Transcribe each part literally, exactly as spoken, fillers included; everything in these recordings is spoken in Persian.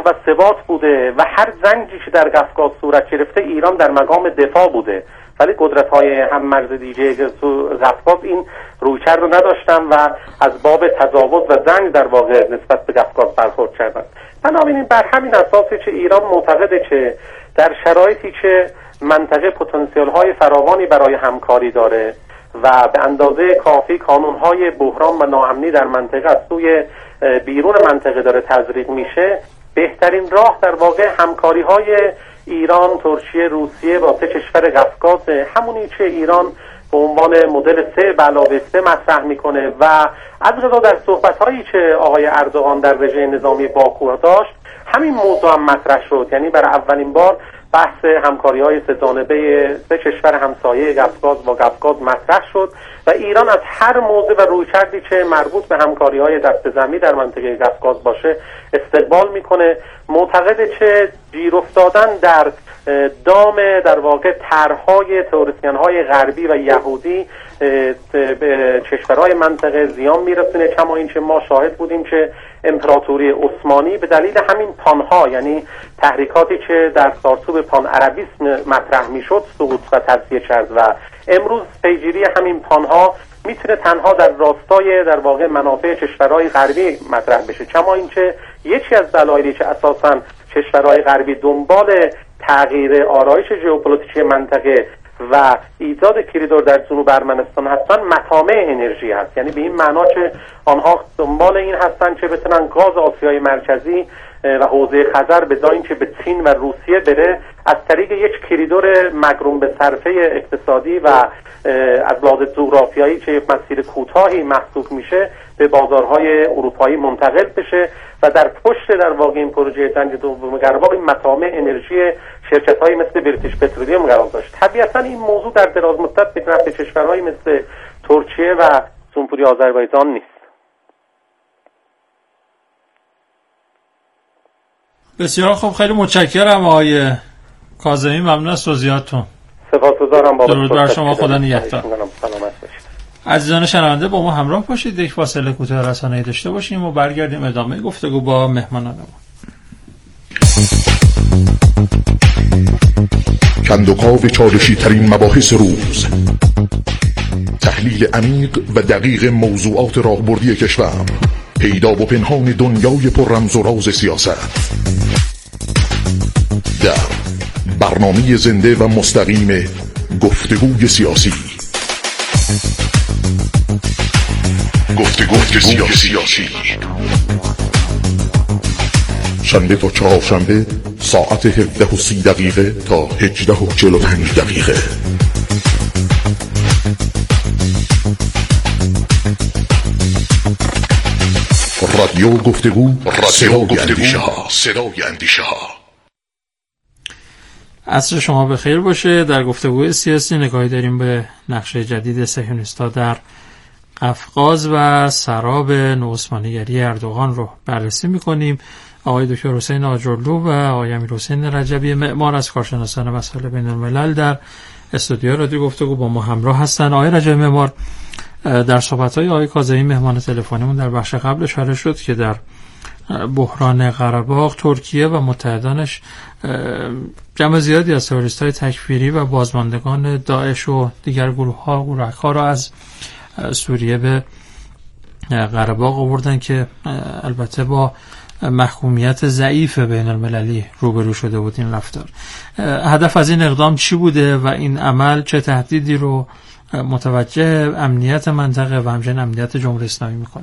و ثبات بوده و هر جنگی که در قفقاز صورت گرفته ایران در مقام دفاع بوده، ولی قدرت‌های هم‌مرز دیگه تو قفقاز این رویکرد رو نداشتن و از باب تجاوز و جنگ در واقع نسبت به قفقاز برخورد کردن. بنابراین بر همین اساسی که ایران معتقده که در شرایطی که منطقه پتانسیل‌های فراوانی برای همکاری داره و به اندازه کافی کانون‌های بحران و ناامنی در منطقه از سوی بیرون منطقه داره تزریق میشه، بهترین راه در واقع همکاری‌های ایران، ترکیه، روسیه با سه کشور قفقاز، همونی که ایران به عنوان مدل سه به علاوه سه مطرح میکنه و از قضا در صحبت‌هایی که آقای اردوغان در رژه نظامی باکو داشت همین موضوع هم مطرح شد. یعنی برای اولین بار بحث همکاری‌های سه جانبه سه کشور همسایه قفقاز با قفقاز مطرح شد و ایران از هر موضوع و رویکردی که مربوط به همکاری‌های دست جمعی در منطقه قفقاز باشه استقبال میکنه. معتقده که گیر افتادن در دام در واقع طرح‌های تئوریسین‌های غربی و یهودی به کشورهای منطقه زیان میرسونه، کما اینکه ما شاهد بودیم که امپراتوری عثمانی به دلیل همین پانها، یعنی تحریکاتی که در چارچوب پان عربیسم مطرح میشد، سقوط و تجزیه کرد و امروز پیگیری همین پانها میتونه تنها در راستای در واقع منافع کشورهای غربی مطرح بشه، کما اینکه یکی از دلایلی که اساساً کشورهای غربی دنبال تغییر آرایش ژئوپلیتیکی منطقه و ایجاد کریدور در جنوب ارمنستان هستن مطامع انرژی هست. یعنی به این معنا که آنها دنبال این هستن که بتونن گاز آسیای مرکزی و حوزه خزر به جای اینکه به چین و روسیه بره، از طریق یک کریدور مگروم به صرفه اقتصادی و از لحاظ جغرافیایی که مسیر کوتاهی محسوب میشه به بازارهای اروپایی منتقل بشه و در پشت در واقع این پروژه جنگ دوم قره‌باغ این مطامع انرژی شرکت‌هایی مثل بریتیش پترولیوم قرار داشت. طبیعتاً این موضوع در دراز مدت به نفع کشورهایی مثل ترکیه و جمهوری آذربایجان نیست. بسیار خوب، خیلی متشکرم آقای کاظمی، ممنون از توضیحاتتون. سپاسگزارم بابت درود بر شما، خدا نگهدار. عزیزان شنونده با ما همراه باشید، یک فاصله کوتاه رسانه‌ای داشته باشیم و برگردیم ادامه گفتگو با مهمانان ما. کندوکاو چالشی ترین مباحث روز، تحلیل عمیق و دقیق موضوعات راهبردی کشور، پیدا و پنهان دنیای پر رمز و راز سیاست، در برنامه زنده و مستقیم گفتگوی سیاسی. گفتگوی سیاسی شنبه تا چهارشنبه ساعت هفده و سی دقیقه تا هجده و چهل و پنج دقیقه. رادیو گفتگو، صدای اندیشه ها، صدای اندیشه ها. عصر شما بخیر باشه. در گفتگوی سیاسی نگاهی داریم به نقشه جدید صهیونیست‌ها در قفقاز و سراب نوعثمانیگری اردوغان رو بررسی می‌کنیم. آقای دکتر حسین آجرلو و آقای امیرحسین رجبی معمار از کارشناسان مسائل بین‌الملل در استودیو رادیو گفتگو با ما همراه هستن. آقای رجبی معمار، در صحبت‌های آقای کاظمی مهمان تلفنیمون در بخش قبل اشاره شد که در بحران قره‌باغ ترکیه و متحدانش جمع زیادی از تروریست‌های تکفیری و بازماندگان داعش و دیگر گروه‌ها و گروه‌ها را از سوریه به قره‌باغ آوردن که البته با محکومیت ضعیف بین المللی روبرو شده بود این رفتار. هدف از این اقدام چی بوده و این عمل چه تهدیدی رو متوجه امنیت منطقه و همچنین امنیت جمهوری اسلامی میکنه؟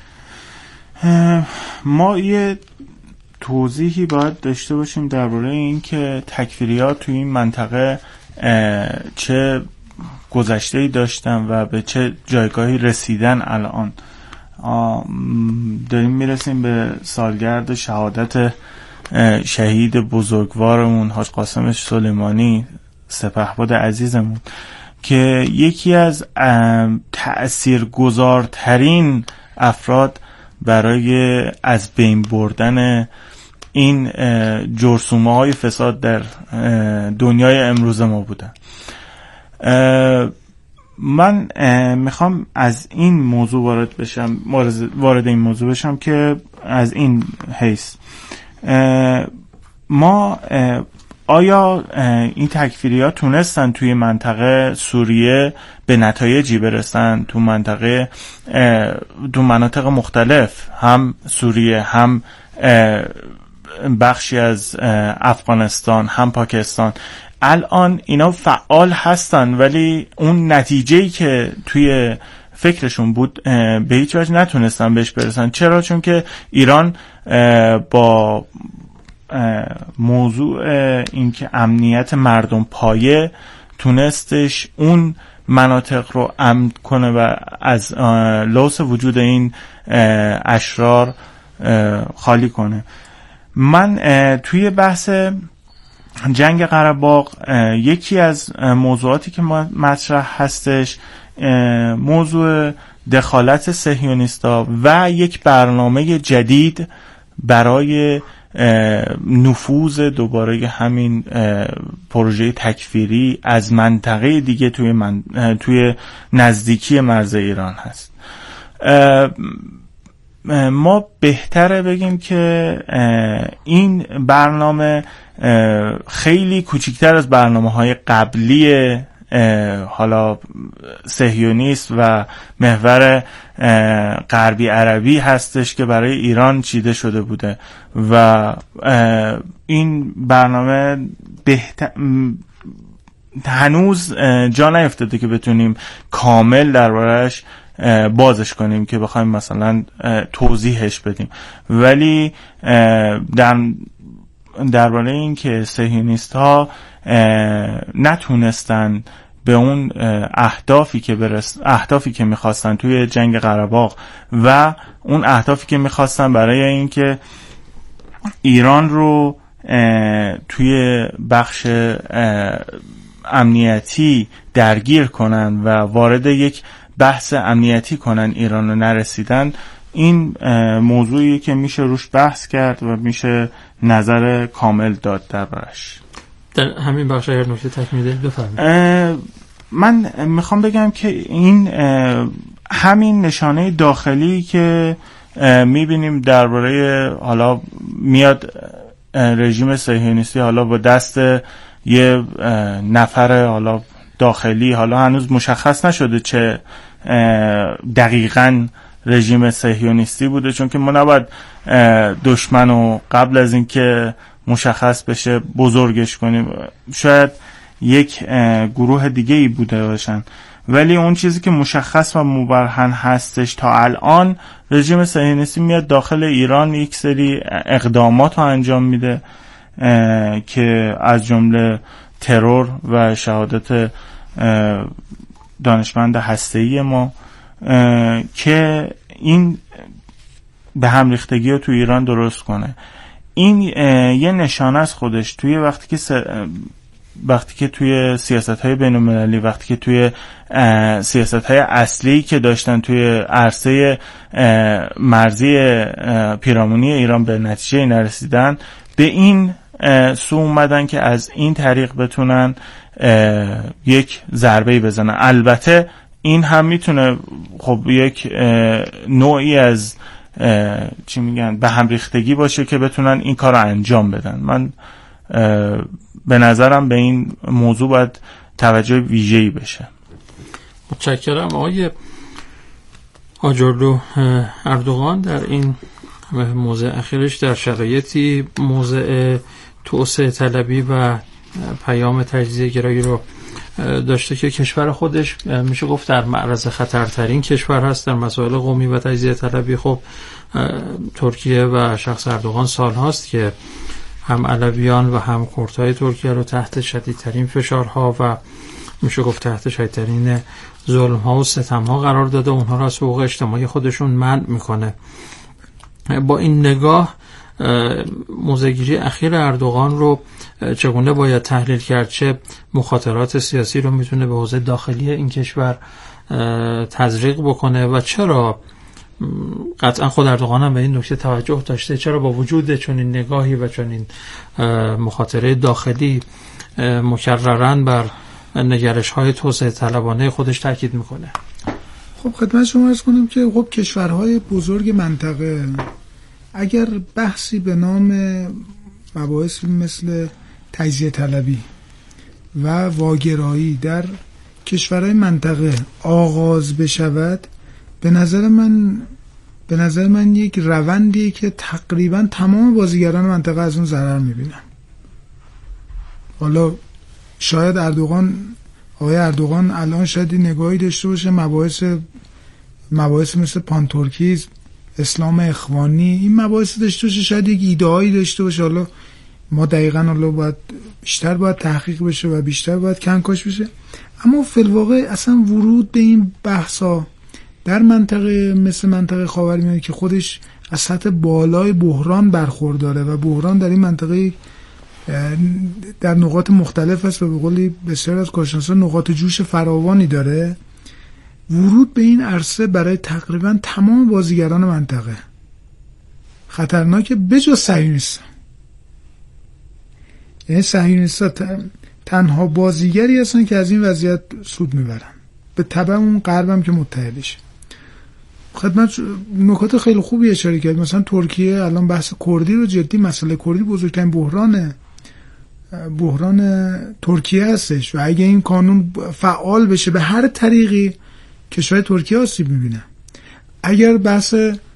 ما یه توضیحی باید داشته باشیم درباره این که تکفیریات توی این منطقه چه گذشته‌ای داشتن و به چه جایگاهی رسیدن. الان داریم میرسیم به سالگرد شهادت شهید بزرگوارمون حاج قاسم سلیمانی سپهبد عزیزمون که یکی از تأثیرگذارترین افراد برای از بین بردن این جرثومه های فساد در دنیای امروز ما بودن. من میخوام از این موضوع وارد بشم وارد این موضوع بشم که از این حیث ما آیا این تکفیری‌ها تونستن توی منطقه سوریه به نتایجی برسن؟ تو منطقه تو مناطق مختلف، هم سوریه هم بخشی از افغانستان هم پاکستان، الان اینا فعال هستن ولی اون نتیجه‌ای که توی فکرشون بود به هیچ وجه نتونستن بهش برسن. چرا؟ چون که ایران با موضوع اینکه امنیت مردم پایه تونستش اون مناطق رو امن کنه و از لوث وجود این اشرار خالی کنه. من توی بحث جنگ قره باغ یکی از موضوعاتی که مطرح هستش موضوع دخالت صهیونیست‌ها و یک برنامه جدید برای نفوذ دوباره همین پروژه تکفیری از منطقه دیگه توی من توی نزدیکی مرز ایران هست. ما بهتره بگیم که این برنامه خیلی کوچکتر از برنامه‌های قبلی حالا صهیونیست و محور غربی عربی هستش که برای ایران چیده شده بوده و این برنامه بهتر هنوز جا نیفتاده که بتونیم کامل درباره‌اش بازش کنیم که بخوایم مثلا توضیحش بدیم، ولی در درباره این که صهیونیست ها نتونستن به اون اهدافی که برس اهدافی که میخواستن توی جنگ قره باغ و اون اهدافی که میخواستن برای اینکه ایران رو توی بخش امنیتی درگیر کنن و وارد یک بحث امنیتی کنن ایران رو نرسیدن، این موضوعی که میشه روش بحث کرد و میشه نظر کامل داد دربارش. در همین بخش اگر نکته تکمیلی بفرمایید. من میخوام بگم که این همین نشانه داخلی که میبینیم درباره حالا میاد رژیم صهیونیستی حالا با دست یه نفر حالا داخلی، حالا هنوز مشخص نشده چه دقیقاً رژیم صهیونیستی بوده، چون که ما نباید دشمن رو قبل از اینکه مشخص بشه بزرگش کنیم. شاید یک گروه دیگه ای بوده باشن، ولی اون چیزی که مشخص و مبرهن هستش تا الان رژیم صهیونیستی میاد داخل ایران یک سری اقدامات رو انجام میده که از جمله ترور و شهادت دانشمند هسته‌ای ما که این به هم ریختگی رو تو ایران درست کنه. این یه نشانه از خودش توی وقتی که س... وقتی که توی سیاست‌های بین‌المللی، وقتی که توی سیاست‌های اصلی که داشتن توی عرصه مرزی پیرامونی ایران به نتیجه نرسیدن، به این سو اومدن که از این طریق بتونن یک ضربه‌ای بزنن. البته این هم میتونه خب یک نوعی از چی میگن به هم ریختگی باشه که بتونن این کار رو انجام بدن. من به نظرم به این موضوع باید توجه ویژه‌ای بشه. متشکرم. آقای آجرلو، اردوغان در این موضع اخیرش در شرایطی موضع توسعه طلبی و پیام تجزیه گرایی رو داشته که کشور خودش میشه گفت در معرض خطرترین کشور هست در مسائل قومی و تجزیه طلبی. خب ترکیه و شخص اردوغان سال هاست که هم علویان و هم کردهای ترکیه رو تحت شدیدترین فشارها و میشه گفت تحت شدیدترین ظلم‌ها و ستم‌ها قرار داده، اونها را از حقوق اجتماعی خودشون منع میکنه. با این نگاه موضع‌گیری اخیر اردوغان رو چگونه باید تحلیل کرد؟ چه مخاطرات سیاسی رو میتونه به حوزه داخلی این کشور تزریق بکنه و چرا قطعا خود اردوغان هم به این نکته توجه داشته، چرا با وجود چنین نگاهی و چنین مخاطره داخلی مکرراً بر نگرش‌های توسعه طلبانه خودش تاکید میکنه؟ خب خدمت شما عرض کنم که خب کشورهای بزرگ منطقه اگر بحثی به نام مباحث مثل تجزیه طلبی و واگرایی در کشورهای منطقه آغاز بشود، به نظر من به نظر من یک روندیه که تقریبا تمام بازیگران منطقه از اون ضرر میبینن. حالا شاید اردوغان آقای اردوغان الان شاید نگاهی داشته باشه مباحث مباحث مثل پانتورکیسم، اسلام اخوانی، این مباحث داشته باشه، شاید یک ایده‌ای داشته باشه. حالا ما دقیقاً حالا باید بیشتر باید تحقیق بشه و بیشتر باید کنکاش بشه. اما فی الواقع اصلا ورود به این بحثا در منطقه مثل منطقه خاورمیانه که خودش از سطح بالای بحران برخورداره و بحران در این منطقه در نقاط مختلف است و به قولی بسیار از کارشناسان نقاط جوش فراوانی داره، ورود به این عرصه برای تقریبا تمام بازیگران منطقه خطرناکه بجز صهیونیست‌ها. یعنی صهیونیست‌ها تنها بازیگری هستن که از این وضعیت سود میبرن، به تبع اون غربم که متحدشه. خدمت نکات خیلی خوبی اشاره کرد. مثلا ترکیه الان بحث کردی رو جدی، مسئله کردی بزرگترین بحران بحران ترکیه هستش و اگه این قانون فعال بشه به هر طریقی کشور ترکیه آسیب میبینه. اگر بحث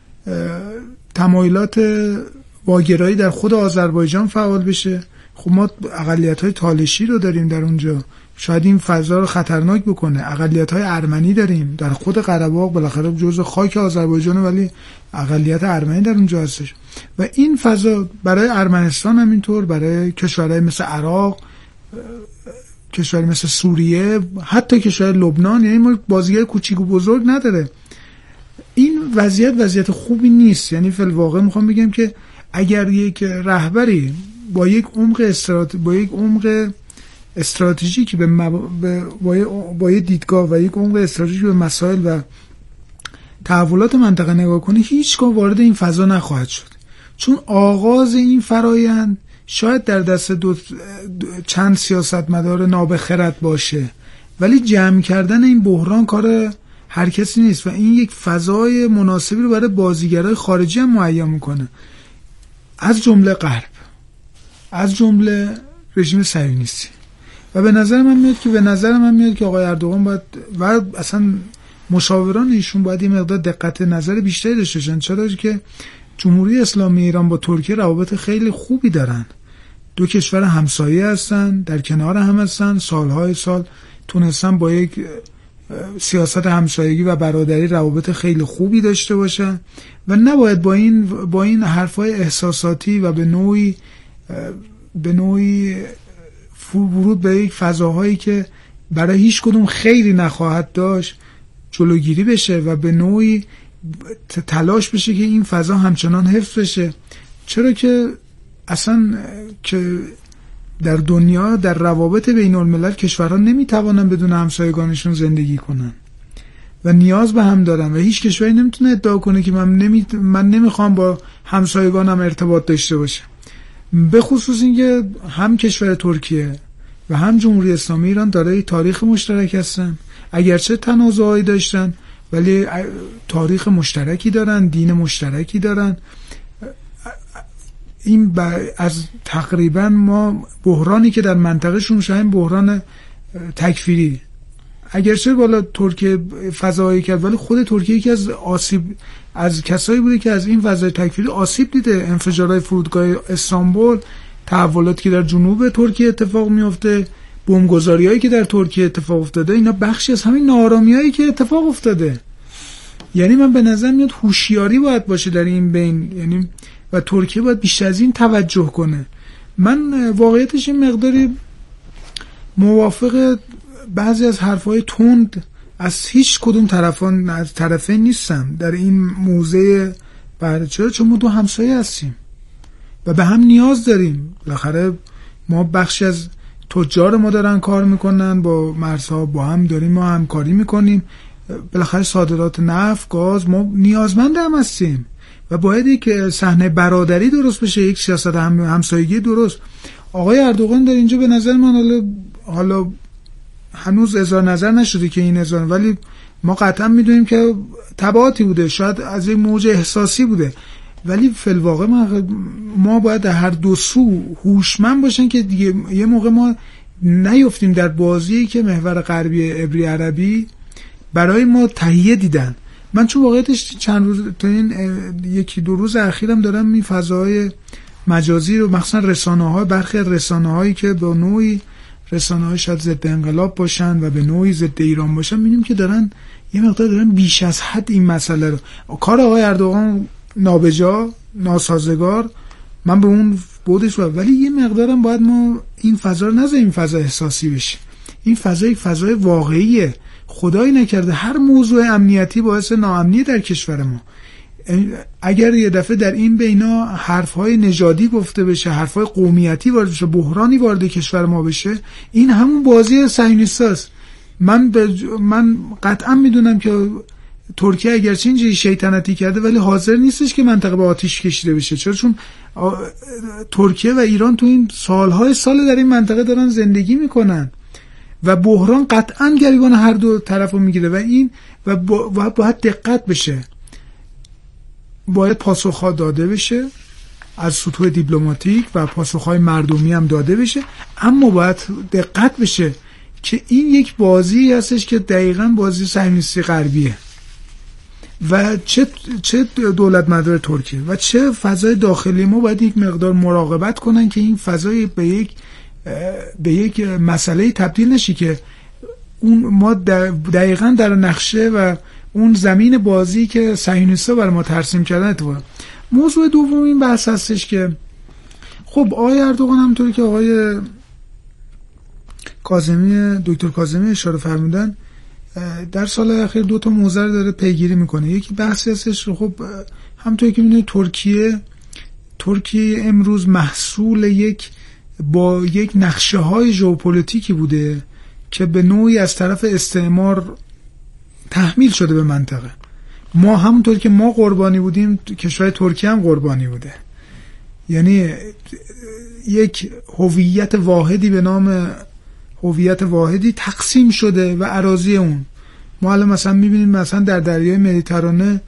تمایلات واگرایی در خود آذربایجان فعال بشه، خب ما اقلیت‌های تالشی رو داریم در اونجا، شاید این فضا رو خطرناک بکنه. اقلیت‌های ارمنی داریم در خود قره باغ، بالاخره جزء خاک آذربایجان ولی اقلیت ارمنی در اونجا هستش و این فضا برای ارمنستان هم اینطور، برای کشورهای مثل عراق، کشورهای مثل سوریه، حتی کشور لبنان، یعنی ما بازیگر کوچیک و بزرگ نداره. این وضعیت وضعیت خوبی نیست. یعنی فی الواقع میخوام بگم که اگر یک رهبری با یک عمق استرات با یک عمق استراتژیکی به, مب... به با یک دیدگاه و یک عمق استراتژیکی به مسائل و تحولات منطقه نگاه کنه، هیچگاه وارد این فضا نخواهد شد. چون آغاز این فرایند شاید در دست دو... دو... چند سیاستمدار نابخرد باشه، ولی جمع کردن این بحران کار هر کسی نیست و این یک فضای مناسبی رو برای بازیگرای خارجی هم مهیا میکنه، از جمله غرب، از جمله رژیم صهیونیستی. و به نظر من میاد که به نظر من میاد که آقای اردوغان باید و اصلا مشاوران ایشون باید این مقدار دقت نظر بیشتری داشته باشن، چرا که جمهوری اسلامی ایران با ترکیه روابط خیلی خوبی دارن. دو کشور همسایه هستن، در کنار هم هستن، سالهای سال تونستن با یک سیاست همسایگی و برادری روابط خیلی خوبی داشته باشن و نباید با این با این حرفای احساساتی و به نوعی به نوعی ورود به یک فضاهایی که برای هیچ کدوم خیری نخواهد داشت جلوگیری بشه و به نوعی تلاش بشه که این فضا همچنان حفظ بشه. چرا که اصلا که در دنیا در روابط بین الملل کشورها نمیتوانن بدون همسایگانشون زندگی کنن و نیاز به هم دارن و هیچ کشوری نمیتونه ادعا کنه که من نمی من نمیخوام با همسایگانم ارتباط داشته باشم. به خصوص اینکه هم کشور ترکیه و هم جمهوری اسلامی ایران دارای تاریخ مشترک هستن، اگرچه تنازعی داشتن ولی تاریخ مشترکی دارن، دین مشترکی دارن. این از تقریبا ما بحرانی که در منطقه شون شاید بحران تکفیری، اگرچه بالا ترکیه فضایی کرد ولی خود ترکیه که از آسیب از کسایی بوده که از این فضای تکفیری آسیب دیده. انفجارهای فرودگاه استانبول، تحولاتی که در جنوب ترکیه اتفاق میفته، بمبگذاریایی که در ترکیه اتفاق افتاده، اینا بخشی از همین ناآرامیایی که اتفاق افتاده. یعنی من به نظر میاد هوشیاری باید باشه در این بین، یعنی و ترکیه باید بیشتر از این توجه کنه. من واقعیتش این مقداری موافق بعضی از حرفای تند از هیچ کدوم طرفان از طرفین نیستم در این موضع. برای چرا؟ چون ما دو همسایه هستیم و به هم نیاز داریم. بالاخره ما بخشی از تجار ما دارن کار میکنن با مرزها، با هم داریم ما همکاری میکنیم. بالاخره صادرات نفت، گاز، ما نیازمند هم هستیم و باید یک صحنه برادری درست بشه، یک سیاست هم همسایگی درست. آقای اردوغان در اینجا به نظر من حالا حالا هنوز اظهار نظر نشده که این اظهار، ولی ما قطعا میدونیم که تبعاتی بوده، شاید از یک موج احساسی بوده. ولی فی الواقع ما باید در هر دو سو هوشمند باشن که دیگه یه موقع ما نیفتیم در بازی که محور غربی عبری عربی برای ما تهیه دیدن. من چون واقعیتش چند روز تا این یکی دو روز اخیرم دارم این فضاهای مجازی رو، مخصوصا رسانه‌ها، برخی رسانه‌هایی که به نوعی رسانه‌های شاید ضد انقلاب باشن و به نوعی ضد ایران باشن، می‌بینیم که دارن یه مقدار دارن بیش از حد این مسئله رو، کار آقای اردوغان نابجا، ناسازگار، من به اون بودش باید. ولی یه مقدارم باید ما این فضا رو نذاریم فضا احساسی بشه. این فضا یک فضای واقعیه. خدایی نکرده هر موضوع امنیتی باعث ناامنی در کشور ما. اگر یه دفعه در این بینا حرفهای نژادی گفته بشه، حرفهای قومیتی وارد بشه، بحرانی وارد کشور ما بشه، این همون بازی صهیونیستاست. من ب... من قطعا میدونم که ترکیه اگرچه اینجوری شیطنتی کرده ولی حاضر نیستش که منطقه به آتش کشیده بشه. چرا؟ چون آ... ترکیه و ایران تو این سالهای سال در این منطقه دارن زندگی میکنن و بحران قطعا گریبان هر دو طرفو میگیره و این و با... باید دقت بشه، باید پاسخ‌ها داده بشه از سطوح دیپلماتیک و پاسخ‌های مردمی هم داده بشه، اما باید دقت بشه که این یک بازی هستش که دقیقاً بازی صهیونیستی غربیه و چه چه دولت مدار ترکیه و چه فضای داخلی ما باید یک مقدار مراقبت کنن که این فضای به یک به یک مسئله تبدیل نشه که اون ما دقیقاً در نقشه و اون زمین بازی که صهیونیست‌ها برای ما ترسیم کردن اتفاقا. موضوع دوم این بحث هستش که خب آقای اردوغان همونطوری که آقای کاظمی دکتر کاظمی اشاره فرمودن در سال اخیر دو تا موضوع رو داره پیگیری میکنه. یکی بحث هستش خب همونطوری که میدونید ترکیه ترکیه امروز محصول یک با یک نقشه های ژئوپلیتیکی بوده که به نوعی از طرف استعمار تحمیل شده به منطقه. ما همونطور که ما قربانی بودیم کشور ترکیه هم قربانی بوده، یعنی یک هویت واحدی به نام هویت واحدی تقسیم شده و اراضی اون ما الان مثلا میبینیم مثلا در دریای مدیترانه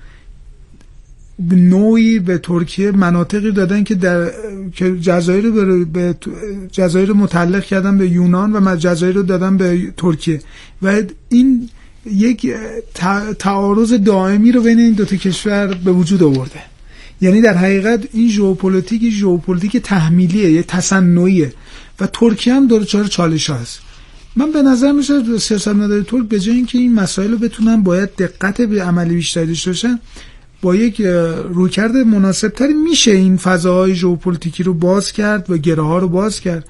به نوعی به ترکیه مناطقی دادن که در که جزایر رو به جزایر متعلق کردن به یونان و جزایر رو دادن به ترکیه و این یک تعارض دائمی رو بین این دو تا کشور به وجود آورده. یعنی در حقیقت این ژئوپلیتیک ژئوپلیتیک تحمیلیه، یه تصنعیه و ترکیه هم دچار چالش هست. من به نظر میاد سیاستمداران ترک به جای اینکه این مسائل رو بتونن باید دقت به عملی بیشتری داشته باشن، با یک رویکرد مناسبتری میشه این فضاهای ژئوپلیتیکی رو باز کرد و گره ها رو باز کرد.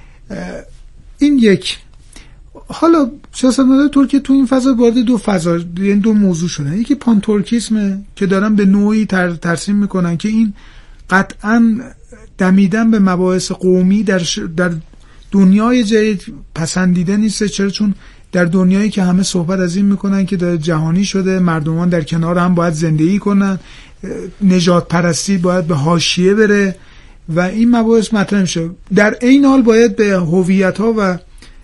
این یک. حالا سیاستمداران ترکیه تو این فضا وارد دو فضا، یعنی دو موضوع شدن. یکی پان ترکیسمه که دارن به نوعی تر ترسیم میکنن که این قطعاً دمیدن به مباحث قومی در ش... در دنیای جدید پسندیده نیست. چرا؟ چون در دنیایی که همه صحبت از این میکنن که در جهانی شده، مردمان در کنار هم باید زندگی کنن، نژاد پرستی باید به حاشیه بره و این مباحث مطرح میشه. در این حال باید به هویت ها و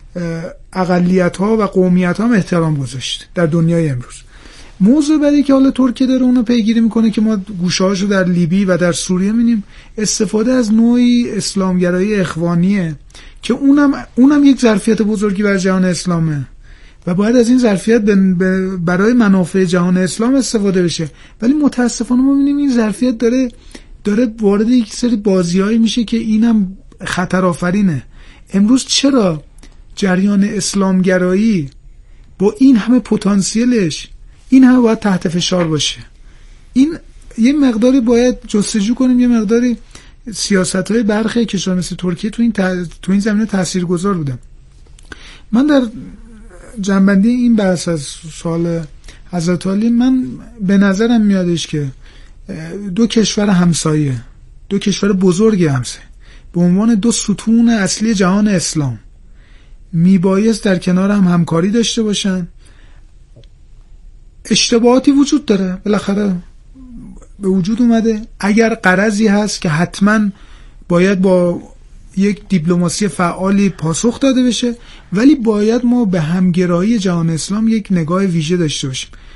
اقلیت ها و قومیت ها احترام گذاشت در دنیای امروز. موضوع بعدی که حالا ترکیه داره اونو پیگیری میکنه که ما گوشه‌هاشو در لیبی و در سوریه می‌بینیم، استفاده از نوعی اسلامگرایی اخوانیه که اونم اونم یک ظرفیت بزرگی بر جهان اسلامه و باید از این ظرفیت برای منافع جهان اسلام استفاده بشه. ولی متاسفانه ما می‌بینیم این ظرفیت داره داره وارد یک سری بازی‌هایی میشه که اینم خطر آفرینه. امروز چرا جریان اسلامگرایی با این همه پتانسیلش این همه باید تحت فشار باشه؟ این یه مقداری باید جستجو کنیم، یه مقداری سیاست‌های برخی کشور مثل ترکیه تو این ت... تو این زمینه تاثیرگذار بودم. من در جنبندی این بحث از سوال حضرت علی، من به نظرم میادش که دو کشور همسایه، دو کشور بزرگ همسایه به عنوان دو ستون اصلی جهان اسلام میبایست در کنار هم همکاری داشته باشن. اشتباهاتی وجود داره، بالاخره به وجود اومده. اگر غرضی هست که حتما باید با یک دیپلماسی فعالی پاسخ داده بشه، ولی باید ما به همگرایی جهان اسلام یک نگاه ویژه داشته باشیم.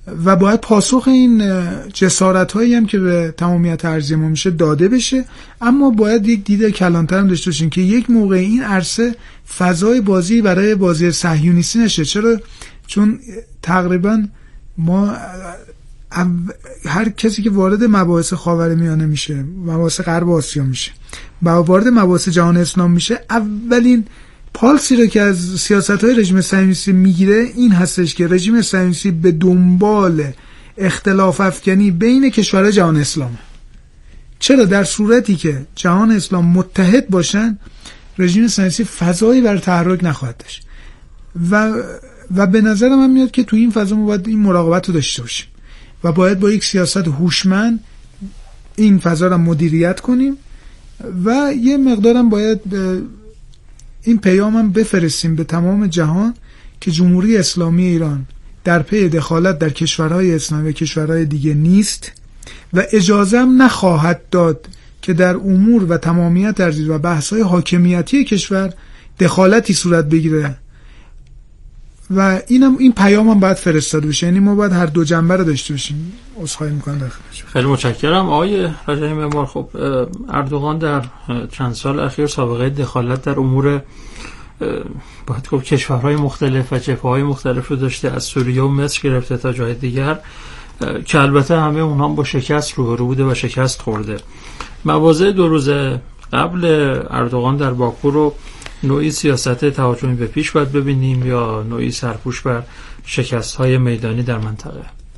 و باید پاسخ این جسارت هایی هم که به تمامیت ارضی ما میشه داده بشه. اما باید یک دید کلانتر هم داشته باشیم که یک موقع این عرصه فضای بازی برای بازی صهیونیستی نشه. چرا؟ چون تقریبا ما هر کسی که وارد مباحث خاورمیانه میشه، مباحث غرب آسیا میشه و وارد مباحث جهان اسلام میشه، اولین پالسی رو که از سیاست‌های رژیم صهیونیستی میگیره این هستش که رژیم صهیونیستی به دنبال اختلاف افکنی بین کشورهای جهان اسلامه. چرا؟ در صورتی که جهان اسلام متحد باشن رژیم صهیونیستی فضایی برای تحرک نخواهد داشت و و به نظر من میاد که تو این فضا ما باید این مراقبت رو داشته باشیم و باید با یک سیاست هوشمند این فضا رو مدیریت کنیم و یه مقدارم باید این پیام هم بفرستیم به تمام جهان که جمهوری اسلامی ایران در پی دخالت در کشورهای اسلامی و کشورهای دیگه نیست و اجازه هم نخواهد داد که در امور و تمامیت ارضی و بحث‌های حاکمیتی کشور دخالتی صورت بگیره و اینم این پیام هم باید فرستاده بشه. یعنی ما باید هر دو جنبه رو داشته باشیم. عذرخواهی می‌کنم در خدمتتون. خیلی متشکرم آقای رجایی معمار. خب اردوغان در چند سال اخیر سابقه دخالت در امور باید گفت کشورهای مختلف و جبهه‌های مختلف رو داشته، از سوریه و مصر گرفته تا جای دیگر که البته همه اونها با شکست روبرو بوده و شکست خورده. مواضع دو روز قبل اردوغان در باکو رو نوعی سیاست تهاجمی به پیش باید ببینیم یا نوعی سرپوش بر شکست‌های میدانی در منطقه؟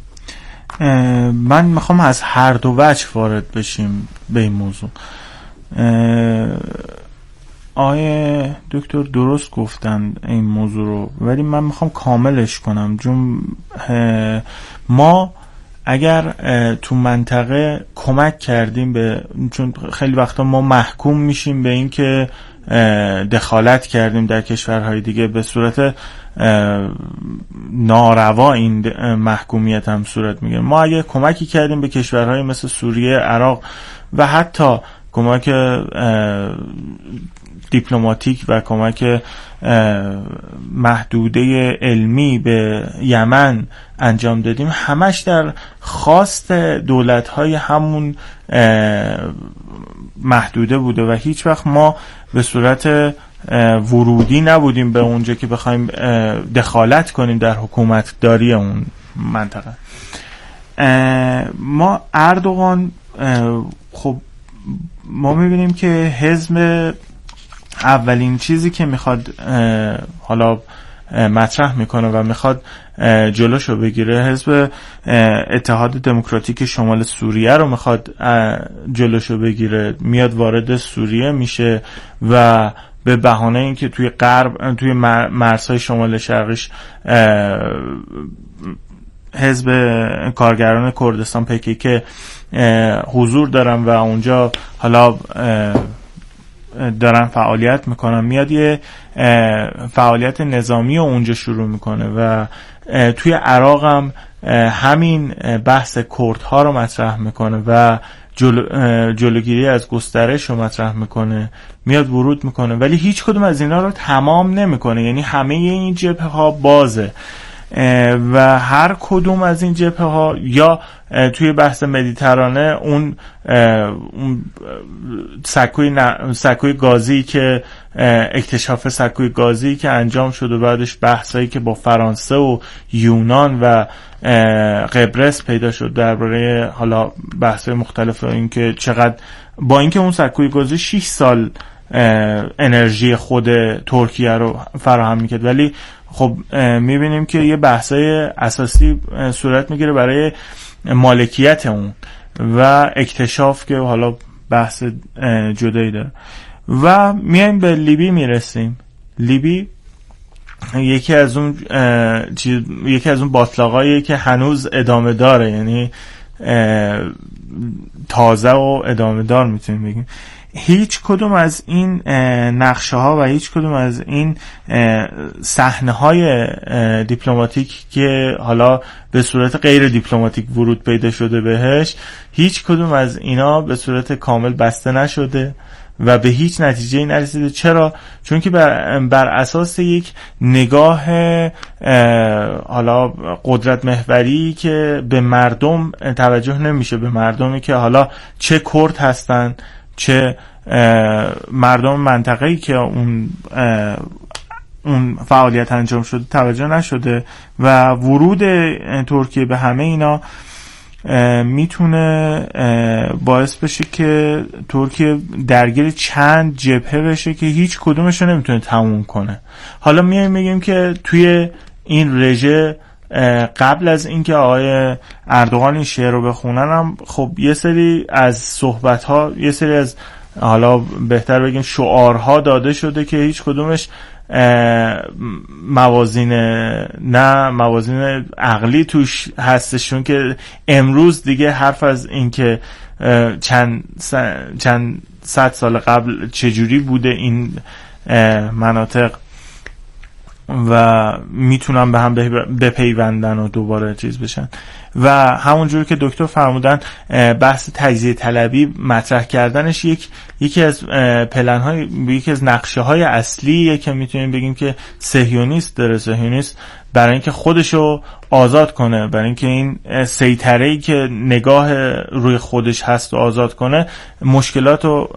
من میخوام از هر دو وجه وارد بشیم به این موضوع. آیه دکتر درست گفتن این موضوع رو، ولی من میخوام کاملش کنم. چون ما اگر تو منطقه کمک کردیم به، چون خیلی وقتا ما محکوم میشیم به این که دخالت کردیم در کشورهای دیگه، به صورت ناروا این محکومیت هم صورت میگیره. ما اگه کمکی کردیم به کشورهای مثل سوریه، عراق و حتی کمک دیپلماتیک و کمک محدوده علمی به یمن انجام دادیم، همش در خواست دولت‌های همون محدوده بوده و هیچ وقت ما به صورت ورودی نبودیم به اونجا که بخوایم دخالت کنیم در حکومت داری اون منطقه. ما اردوغان خب ما میبینیم که حزب اولین چیزی که میخواد حالا مطرح میکنه و میخواد جلوشو بگیره، حزب اتحاد دموکراتیک شمال سوریه رو میخواد جلوشو بگیره. میاد وارد سوریه میشه و به بهانه اینکه توی غرب، توی مرزهای شمال شرقیش حزب کارگران کردستان پی کی کی حضور دارن و اونجا حالا دارن فعالیت میکنن، میاد یه فعالیت نظامی رو اونجا شروع میکنه و توی عراق هم همین بحث کردها رو مطرح میکنه و جلو جلوگیری از گسترش رو مطرح میکنه، میاد ورود میکنه، ولی هیچ کدوم از اینا رو تمام نمیکنه. یعنی همه این جبهه ها بازه و هر کدوم از این جبهه ها یا توی بحث مدیترانه اون اون سکوی سکوی گازی که اکتشاف سکوی گازی که انجام شد و بعدش بحثایی که با فرانسه و یونان و قبرس پیدا شد درباره حالا بحث‌های مختلف، این که چقدر با اینکه اون سکوی گازی شش سال انرژی خود ترکیه رو فراهم میکرد، ولی خب میبینیم که یه بحثای اساسی صورت میگیره برای مالکیت اون و اکتشاف که حالا بحث جدایی داره. و میایم به لیبی میرسیم. لیبی یکی از اون چیز، یکی از اون باطلاقایی که هنوز ادامه داره، یعنی تازه و ادامه دار میتونیم بگیم. هیچ کدوم از این نقشه ها و هیچ کدوم از این صحنه های دیپلماتیک که حالا به صورت غیر دیپلماتیک ورود پیدا شده بهش، هیچ کدوم از اینا به صورت کامل بسته نشده و به هیچ نتیجه‌ای نرسیده. چرا؟ چون که بر, بر اساس یک نگاه حالا قدرت محوری که به مردم توجه نمیشه، به مردمی که حالا چه کرد هستن، چه مردم منطقه‌ای که اون اون فعالیت انجام شده توجه نشده و ورود ترکیه به همه اینا میتونه باعث بشه که ترکیه درگیر چند جبهه بشه که هیچ کدومش رو نمیتونه تموم کنه. حالا میایم میگیم که توی این رژه قبل از اینکه آقای اردوغان این شعر رو بخونن هم خب یه سری از صحبت‌ها، یه سری از حالا بهتر بگیم شعارها داده شده که هیچ کدومش موازین نه موازین عقلی توش هستشون که امروز دیگه حرف از این که چند چند صد سال قبل چجوری بوده این مناطق و میتونن به هم بپیوندن و دوباره چیز بشن و همونجور که دکتر فرمودن بحث تجزیه طلبی مطرح کردنش یک یکی از پلن های یکی از نقشه های اصلیه که میتونیم بگیم که صهیونیست داره. صهیونیست برای اینکه خودشو آزاد کنه، برای اینکه این سیطره‌ای که نگاه روی خودش هست و آزاد کنه، مشکلاتو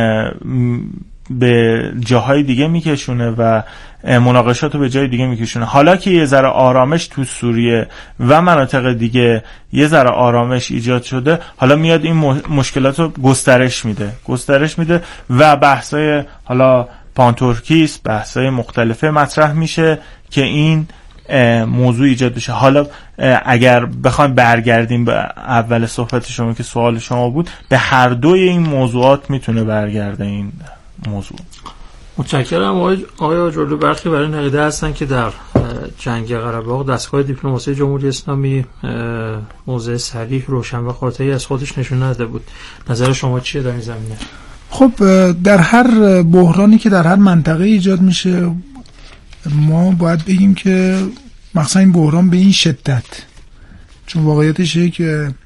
به جاهای دیگه میکشونه و مناقشات رو به جای دیگه میکشونه. حالا که یه ذره آرامش تو سوریه و مناطق دیگه یه ذره آرامش ایجاد شده، حالا میاد این مشکلات رو گسترش میده گسترش میده و بحثای حالا پانتورکیست، بحثای مختلفه مطرح میشه که این موضوع ایجاد بشه. حالا اگر بخوایم برگردیم به اول صحبت شما که سوال شما بود، به هر دوی این موضوعات میتونه برگرده این موضوع. متشکرم آقای آجرلو. برخی برای این عقیده هستن که در جنگ قره باغ دستگاه دیپلماسی جمهوری اسلامی موضع صریح، روشن و قاطعی از خودش نشون نداده بود. نظر شما چیه در این زمینه؟ خب در هر بحرانی که در هر منطقه ایجاد میشه ما باید بگیم که مثلا این بحران به این شدت، چون واقعیتش یک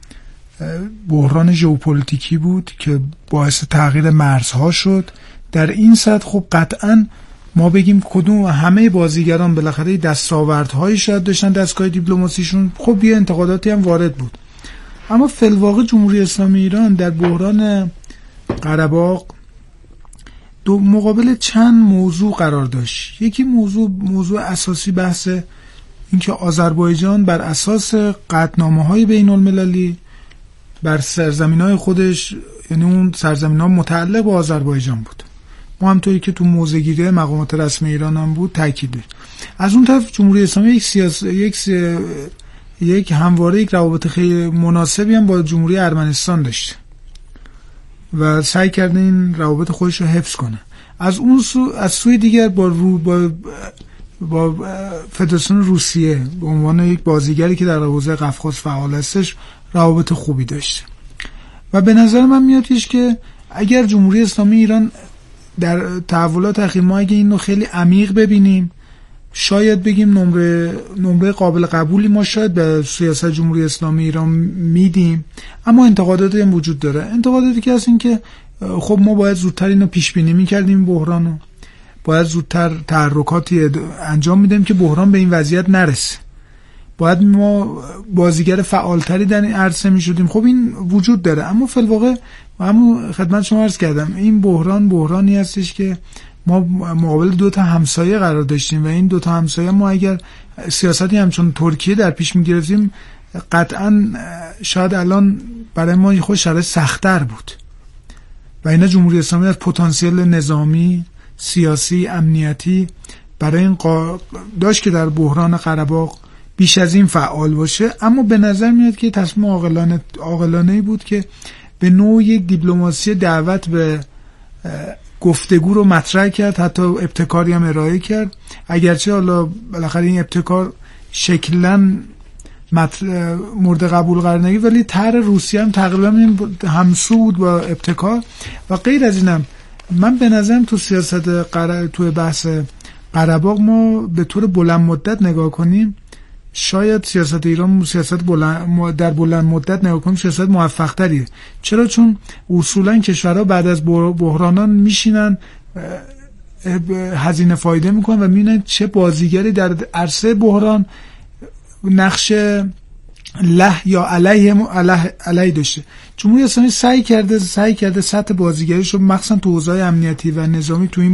بحران ژئوپلیتیکی بود که باعث تغییر مرزها شد، در این سطح خب قطعاً ما بگیم کدوم همه بازیگران بالاخره دستاوردهایی شاید داشتن دستگاه دیپلماسیشون، خب یه انتقاداتی هم وارد بود، اما فی الواقع جمهوری اسلامی ایران در بحران قره باغ دو مقابل چند موضوع قرار داشت. یکی موضوع موضوع اساسی بحث اینکه آذربایجان بر اساس قطعنامه‌های بین‌المللی بر سرزمین‌های خودش، یعنی اون سرزمین‌ها متعلق به آذربایجان بود، ما همونطوری که تو موضع‌گیری مقامات رسمی ایران هم بود تاکید داشت. از اون طرف جمهوری اسلامی یک سیاست یک سی... یک همواره یک روابط خیلی مناسبی هم با جمهوری ارمنستان داشت و سعی کرده این روابط خودش رو حفظ کنه. از اون سو از سوی دیگر با رو با با فدراسیون روسیه به عنوان یک بازیگری که در حوزه قفقاز فعال هستش روابط خوبی داشته و به نظر من میادش که اگر جمهوری اسلامی ایران در تحولات اخیر ما اگه اینو خیلی عمیق ببینیم، شاید بگیم نمره نمره قابل قبولی ما شاید به سیاست جمهوری اسلامی ایران میدیم، اما انتقاداتی هم وجود داره. انتقاداتی که هست این که خب ما باید زودتر اینو پیش بینی می‌کردیم، بحرانو باید زودتر تحرکاتی انجام میدیم که بحران به این وضعیت نرسه، باید ما بازیگر فعالتری در این عرصه میشدیم. خب این وجود داره، اما فی الواقع همون خدمت شما عرض کردم این بحران بحرانی هستش که ما مقابل دو تا همسایه قرار داشتیم و این دو تا همسایه ما اگر سیاستی همچون ترکیه در پیش میگرفتیم قطعا شاید الان برای ما خود شرایط سخت‌تر بود و اینا جمهوری اسلامی از پتانسیل نظامی، سیاسی، امنیتی برای این قا... داشت که در بحران قره باغ بیش از این فعال باشه. اما به نظر میاد که تصمیم عاقلانه عاقلانه‌ای بود که به نوع یک دیپلماسی دعوت به گفتگو رو مطرح کرد، حتی ابتکاری هم ارائه کرد، اگرچه حالا بالاخره این ابتکار شکلاً مورد قبول قرار نگرفت، ولی طرح روسیه هم تقریبا همسو بود با ابتکار و غیر از اینم. من به نظرم تو سیاست قره تو بحث قره باغ ما به طور بلند مدت نگاه کنیم شاید سیاست ایران سیاست بلند در بلند مدت نگاه کنیم سیاست موفق تریه. چرا؟ چون اصولا کشورها بعد از بحرانان میشینن هزینه فایده میکنن و میبینن چه بازیگری در عرصه بحران نقش له یا علیه علیه, علیه داشته. جمهوری اسلامی سعی کرده سعی کرده سطح بازیگریش رو مخصوصا تو حوزه‌های امنیتی و نظامی تو این